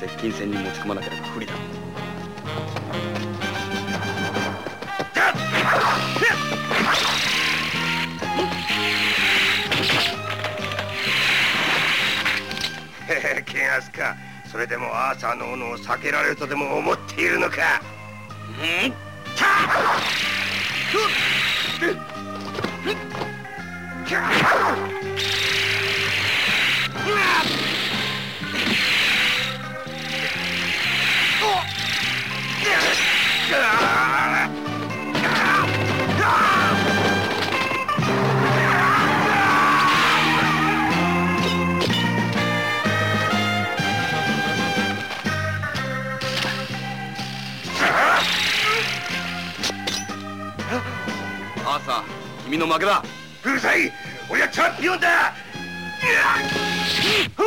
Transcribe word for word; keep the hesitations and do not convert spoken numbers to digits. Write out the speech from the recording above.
接近戦に持ち込まなければ不利だ。 へへ、ケンアスか。それでもアーサーの斧を避けられるとでも思っているのか。うんアーサー、君の負けだ。 うるさい、俺はチャンピオンだ。